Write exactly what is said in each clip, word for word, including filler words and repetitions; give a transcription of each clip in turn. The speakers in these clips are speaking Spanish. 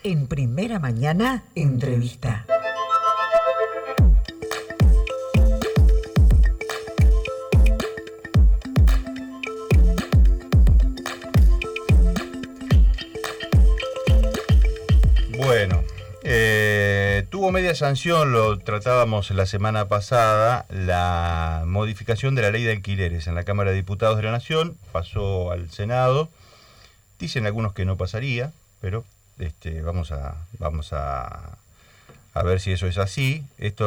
En Primera Mañana, entrevista. Bueno, eh, tuvo media sanción, lo tratábamos la semana pasada, la modificación de la ley de alquileres en la Cámara de Diputados de la Nación, pasó al Senado, dicen algunos que no pasaría, pero este, vamos a, vamos a, a ver si eso es así.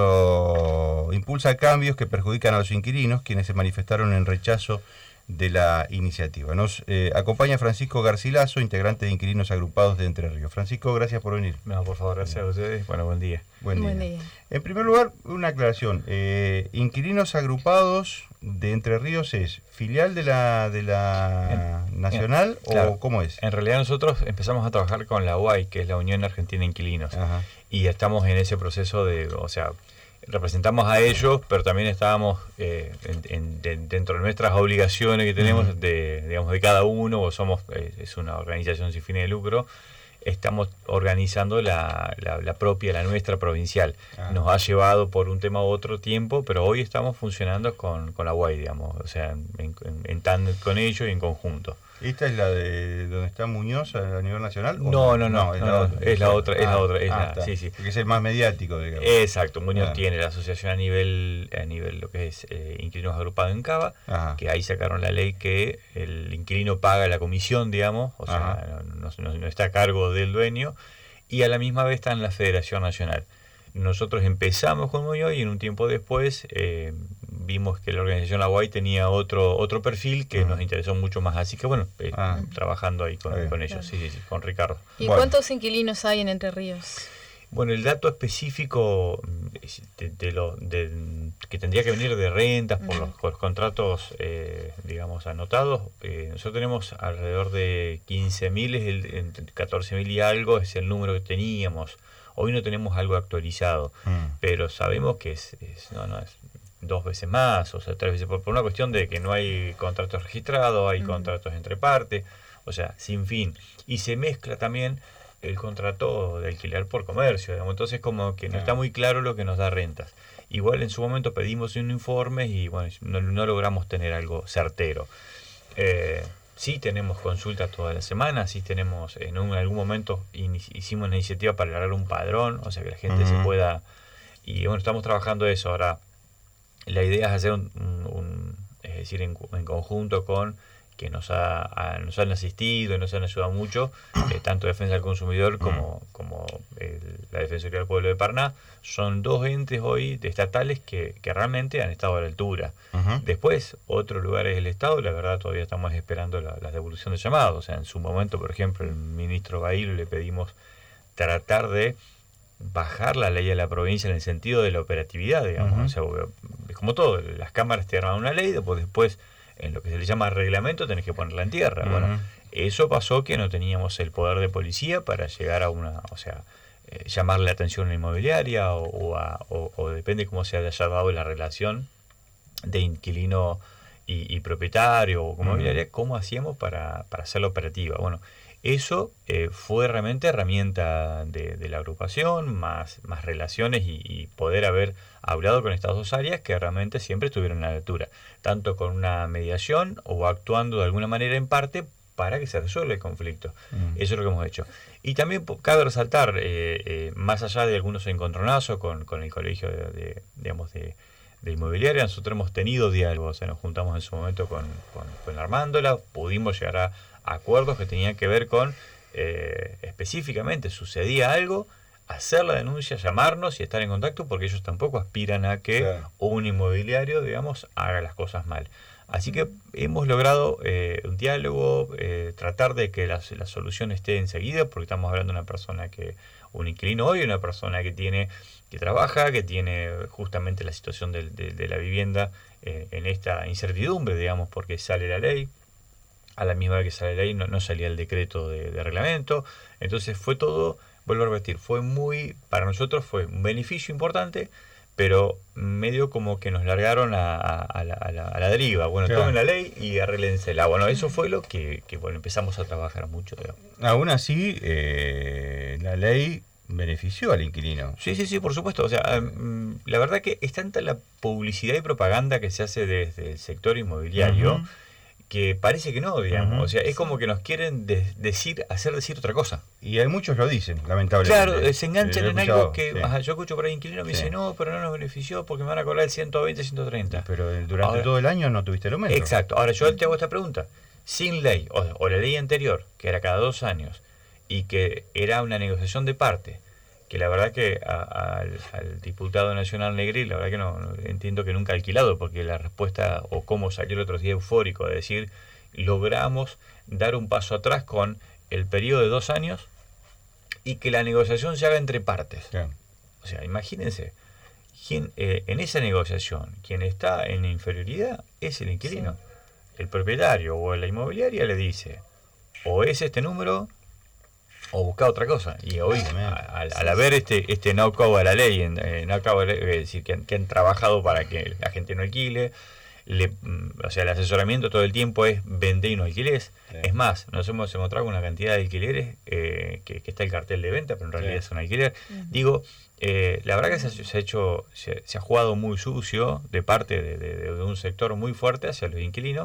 Esto impulsa cambios que perjudican a los inquilinos, quienes se manifestaron en rechazo de la iniciativa. Nos eh, acompaña Francisco Garcilaso, integrante de Inquilinos Agrupados de Entre Ríos. Francisco, gracias por venir. No, por favor, gracias a ustedes. Bueno, buen día. Buen día. Buen día. En primer lugar, una aclaración. Eh, Inquilinos Agrupados de Entre Ríos es filial de la de la en, Nacional en, o claro, cómo es? En realidad nosotros empezamos a trabajar con la U A I, que es la Unión Argentina de Inquilinos. Ajá. Y estamos en ese proceso de, o sea, representamos a ellos, pero también estábamos eh, en, en, de, dentro de nuestras obligaciones que tenemos, uh-huh. de digamos de cada uno, o somos eh, es una organización sin fines de lucro, estamos organizando la, la, la propia, la nuestra provincial. Uh-huh. Nos ha llevado por un tema u otro tiempo, pero hoy estamos funcionando con, con la U A I, digamos, o sea, en, en, en tándem con ellos y en conjunto. ¿Esta es la de donde está Muñoz a nivel nacional? No, no, no, no, es, no, la, no, otra. es la otra, es ah, la otra, es ah, la, sí, sí. Porque es el más mediático, digamos. Exacto, Muñoz ah. tiene la asociación a nivel, a nivel lo que es eh, Inquilinos Agrupados en Cava, Ajá. que ahí sacaron la ley que el inquilino paga la comisión, digamos, o sea, no, no, no está a cargo del dueño, y a la misma vez está en la Federación Nacional. Nosotros empezamos con Muñoz y en un tiempo después eh, vimos que la organización La U A I tenía otro otro perfil que uh-huh. nos interesó mucho más. Así que bueno, eh, uh-huh. trabajando ahí con, con ellos, sí, sí, sí, con Ricardo. ¿Y bueno. cuántos inquilinos hay en Entre Ríos? Bueno, el dato específico de, de lo de, que tendría que venir de rentas por, uh-huh. los, por los contratos, eh, digamos, anotados, eh, nosotros tenemos alrededor de quince mil, es el, catorce mil y algo es el número que teníamos. Hoy no tenemos algo actualizado, mm. pero sabemos que es, es, no, no, es dos veces más, o sea, tres veces, por, por una cuestión de que no hay contratos registrados, hay mm. contratos entre partes, o sea, sin fin. Y se mezcla también el contrato de alquiler por comercio, digamos, entonces como que no está muy claro lo que nos da rentas. Igual en su momento pedimos un informe y bueno, no, no logramos tener algo certero. Eh, Sí tenemos consultas toda la semana, sí tenemos, en, un, en algún momento in, hicimos una iniciativa para agarrar un padrón, o sea que la gente uh-huh. se pueda, y bueno, estamos trabajando eso. Ahora, la idea es hacer un, un, un es decir, en, en conjunto con que nos, ha, a, nos han asistido y nos han ayudado mucho, eh, tanto Defensa del Consumidor como, como el, la Defensoría del Pueblo de Paraná, son dos entes hoy de estatales que, que realmente han estado a la altura. Uh-huh. Después, otros lugares del Estado, la verdad todavía estamos esperando la, la devolución de llamados. O sea, en su momento, por ejemplo, el ministro Bailo le pedimos tratar de bajar la ley a la provincia en el sentido de la operatividad, digamos. Uh-huh. O sea, es como todo, las cámaras te arman una ley, después después en lo que se le llama reglamento tenés que ponerla en tierra. Uh-huh. Bueno, eso pasó que no teníamos el poder de policía para llegar a una, o sea, eh, llamarle la atención a una inmobiliaria o, o, a, o, o depende cómo se haya dado la relación de inquilino y, y propietario o inmobiliaria, uh-huh. cómo hacíamos para, para hacerla operativa. Bueno, eso eh, fue realmente herramienta de, de la agrupación, más, más relaciones y, y poder haber hablado con estas dos áreas que realmente siempre estuvieron a la altura, tanto con una mediación o actuando de alguna manera en parte para que se resuelva el conflicto. Mm. Eso es lo que hemos hecho. Y también cabe resaltar, eh, eh, más allá de algunos encontronazos con, con el colegio de, de, digamos, de, de inmobiliaria, nosotros hemos tenido diálogos, o sea, nos juntamos en su momento con, con, con Armándola, pudimos llegar a acuerdos que tenían que ver con eh, específicamente sucedía algo, hacer la denuncia, llamarnos y estar en contacto, porque ellos tampoco aspiran a que claro. un inmobiliario, digamos, haga las cosas mal. Así que hemos logrado eh, un diálogo, eh, tratar de que la, la solución esté enseguida, porque estamos hablando de una persona que, un inquilino hoy, una persona que tiene, que trabaja, que tiene justamente la situación de, de, de la vivienda eh, en esta incertidumbre, digamos, porque sale la ley. A la misma vez que sale la ley no, no salía el decreto de, de reglamento, entonces fue todo, vuelvo a repetir, fue muy, para nosotros fue un beneficio importante, pero medio como que nos largaron a, a, a, la, a, la, a la deriva. Bueno, claro. tomen la ley y arréglensela. Bueno, eso fue lo que, que bueno, empezamos a trabajar mucho. Digamos. Aún así, eh, la ley benefició al inquilino. Sí, sí, sí, por supuesto. O sea, um, la verdad que es tanta la publicidad y propaganda que se hace desde el sector inmobiliario, uh-huh, que parece que no, digamos. Uh-huh. O sea, es como que nos quieren de- decir, hacer decir otra cosa. Y hay muchos lo dicen, lamentablemente. Claro, se enganchan en algo que... Sí. Ajá, yo escucho por ahí inquilino me sí. dice, no, pero no nos benefició porque me van a cobrar el ciento veinte, ciento treinta. Pero durante ahora, todo el año no tuviste el aumento. Exacto. Ahora yo te hago esta pregunta. Sin ley, o, o la ley anterior, que era cada dos años, y que era una negociación de parte, que la verdad que a, a, al, al diputado nacional Negri, la verdad que no, no entiendo que nunca ha alquilado, porque la respuesta, o cómo salió el otro día eufórico, de decir, logramos dar un paso atrás con el periodo de dos años y que la negociación se haga entre partes. Sí. O sea, imagínense, quien, eh, en esa negociación, quien está en inferioridad es el inquilino. Sí. El propietario o la inmobiliaria le dice, o es este número o busca otra cosa. Y hoy, al, al haber este este no-cow a la ley, en, eh, no-cow a la ley, es decir, que han, que han trabajado para que la gente no alquile, le, o sea, el asesoramiento todo el tiempo es vender y no alquiles. Sí. Es más, nos hemos encontrado con una cantidad de alquileres eh, que, que está el cartel de venta, pero en realidad sí. es un alquiler. Uh-huh. Digo, eh, la verdad que se, se ha hecho, se, se ha jugado muy sucio de parte de, de, de un sector muy fuerte hacia los inquilinos.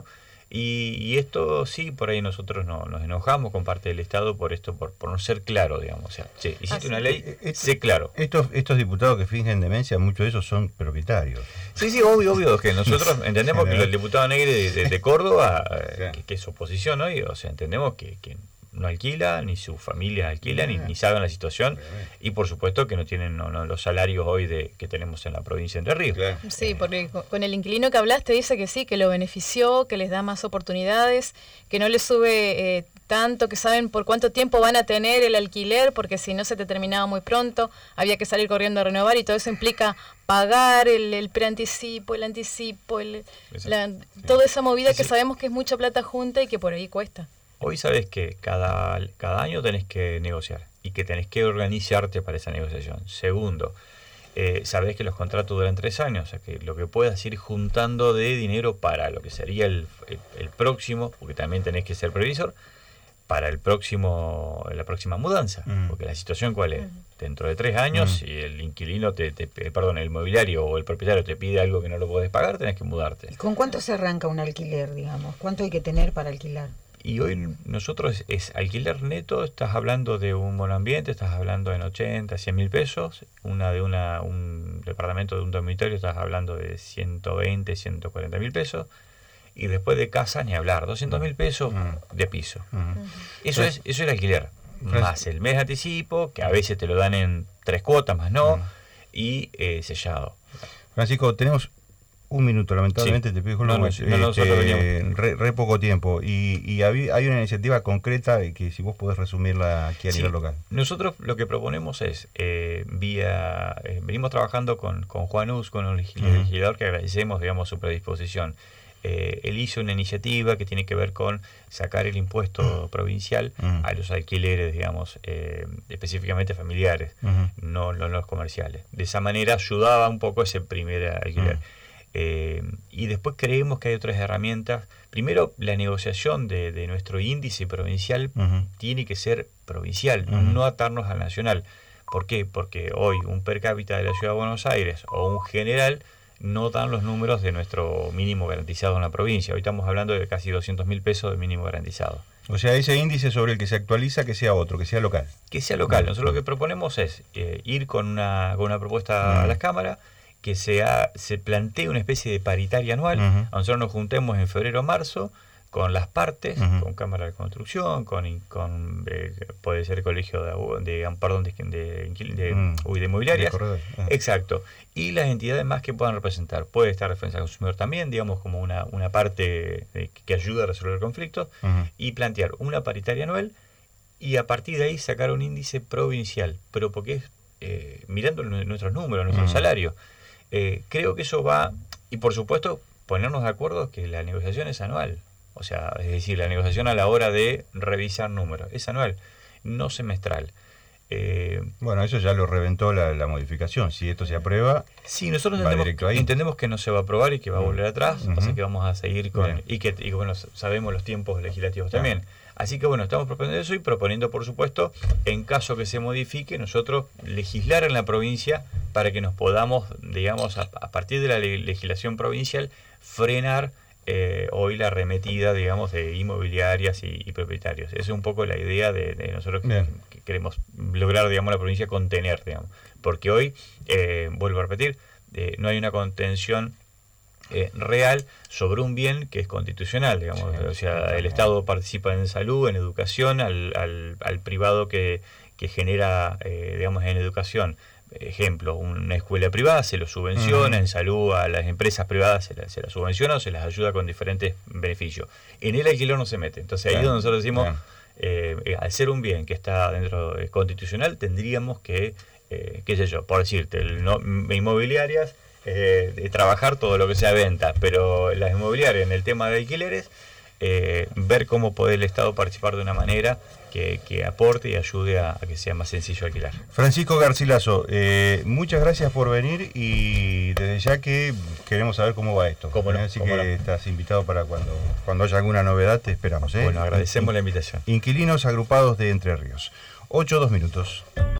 Y, y esto sí, por ahí nosotros no, nos enojamos con parte del Estado por esto, por, por no ser claro, digamos. O sea, che, hiciste ah, una sí. ley, esto, sé claro. Estos, estos diputados que fingen demencia, muchos de esos son propietarios. Sí, sí, obvio, obvio, que nosotros entendemos que el diputado Negri de, de, de Córdoba, eh, que, que es oposición hoy, o sea, entendemos que, que no alquila, ni su familia alquila, ni, ni saben la situación, y por supuesto que no tienen no, no, los salarios hoy de que tenemos en la provincia de Entre Ríos. Claro. Sí, porque con el inquilino que hablaste dice que sí, que lo benefició, que les da más oportunidades, que no les sube eh, tanto, que saben por cuánto tiempo van a tener el alquiler, porque si no se te terminaba muy pronto, había que salir corriendo a renovar, y todo eso implica pagar el, el preanticipo, el anticipo, el, la, toda esa movida sí, que sí. sabemos que es mucha plata junta y que por ahí cuesta. Hoy sabes que cada, cada año tenés que negociar y que tenés que organizarte para esa negociación. Segundo, eh, sabés que los contratos duran tres años, o sea que lo que puedas ir juntando de dinero para lo que sería el, el, el próximo, porque también tenés que ser previsor, para el próximo la próxima mudanza. Mm. Porque la situación ¿cuál es? Mm. Dentro de tres años, mm. si el inquilino, te, te perdón, el inmobiliario o el propietario te pide algo que no lo podés pagar, tenés que mudarte. ¿Y con cuánto se arranca un alquiler, digamos? ¿Cuánto hay que tener para alquilar? Y hoy nosotros es alquiler neto, estás hablando de un monoambiente, estás hablando en ochenta, cien mil pesos, una de una un departamento de un dormitorio estás hablando de ciento veinte, ciento cuarenta mil pesos, y después de casa ni hablar, doscientos mil pesos uh-huh. de piso. Uh-huh. Eso es eso es el alquiler, más el mes de anticipo, que a veces te lo dan en tres cuotas, más no, uh-huh. y eh, sellado. Francisco, tenemos un minuto, lamentablemente, sí. te pido no, no, este, no, re, re poco tiempo. Y, y hay, hay una iniciativa concreta que si vos podés resumirla aquí a sí. nivel local. Nosotros lo que proponemos es, eh, vía eh, venimos trabajando con, con Juan Uz, con el legislador, uh-huh. que agradecemos, digamos, su predisposición. Eh, él hizo una iniciativa que tiene que ver con sacar el impuesto uh-huh. provincial uh-huh. a los alquileres, digamos, eh, específicamente familiares, uh-huh. no, no los comerciales. De esa manera ayudaba un poco ese primer alquiler. Uh-huh. Eh, y después creemos que hay otras herramientas. Primero, la negociación de, de nuestro índice provincial uh-huh. tiene que ser provincial, uh-huh. no atarnos al nacional. ¿Por qué? Porque hoy un per cápita de la Ciudad de Buenos Aires o un general no dan los números de nuestro mínimo garantizado en la provincia. Hoy estamos hablando de casi doscientos mil pesos de mínimo garantizado. O sea, ese índice sobre el que se actualiza, que sea otro, que sea local. Que sea local. Nosotros lo que proponemos es eh, ir con una, con una propuesta uh-huh. a las cámaras, que sea, se plantee una especie de paritaria anual. Uh-huh. Nosotros nos juntemos en febrero o marzo con las partes, uh-huh. con Cámara de Construcción, con, con eh, puede ser colegio de, de perdón de, de, de, uh-huh. uy, de inmobiliarias. De uh-huh. Exacto. Y las entidades más que puedan representar. Puede estar Defensa del Consumidor también, digamos, como una, una parte de, que ayuda a resolver conflictos, uh-huh. y plantear una paritaria anual y a partir de ahí sacar un índice provincial. Pero porque es eh, mirando nuestros números, nuestros uh-huh. salarios. Eh, creo que eso va, y por supuesto ponernos de acuerdo que la negociación es anual, o sea, es decir, la negociación a la hora de revisar números es anual, no semestral. Eh, Bueno, eso ya lo reventó la, la modificación. Si esto se aprueba, sí, nosotros va entendemos, directo ahí. entendemos que no se va a aprobar y que va a volver atrás, Uh-huh. así que vamos a seguir con... Bien. Y que, y que, bueno, sabemos los tiempos legislativos Claro. también. Así que bueno, estamos proponiendo eso y proponiendo, por supuesto, en caso que se modifique, nosotros legislar en la provincia para que nos podamos, digamos, a, a partir de la le- legislación provincial, frenar eh, hoy la arremetida, digamos, de inmobiliarias y, y propietarios. Esa es un poco la idea de, de nosotros que, Bien. que queremos lograr, digamos, la provincia contener, digamos. Porque hoy, eh, vuelvo a repetir, eh, no hay una contención Eh, real sobre un bien que es constitucional, digamos. Sí, O sea, sí, el sí. Estado participa en salud, en educación, al, al, al privado que, que genera, eh, digamos, en educación. Ejemplo, una escuela privada se lo subvenciona, Uh-huh. en salud a las empresas privadas se las se la subvenciona o se las ayuda con diferentes beneficios. En el alquiler no se mete. Entonces ahí es Claro, donde nosotros decimos, claro. eh, eh, al ser un bien que está dentro eh, constitucional, tendríamos que, eh, qué sé yo, por decirte, el no, inmobiliarias, Eh, de trabajar todo lo que sea venta, pero las inmobiliarias en el tema de alquileres, eh, ver cómo puede el Estado participar de una manera que, que aporte y ayude a, a que sea más sencillo alquilar. Francisco Garcilaso, eh, muchas gracias por venir y desde ya que queremos saber cómo va esto. Cómo no, Así cómo que no. estás invitado para cuando, cuando haya alguna novedad, te esperamos. ¿eh? Bueno, agradecemos la invitación. Inquilinos agrupados de Entre Ríos. ocho, dos minutos.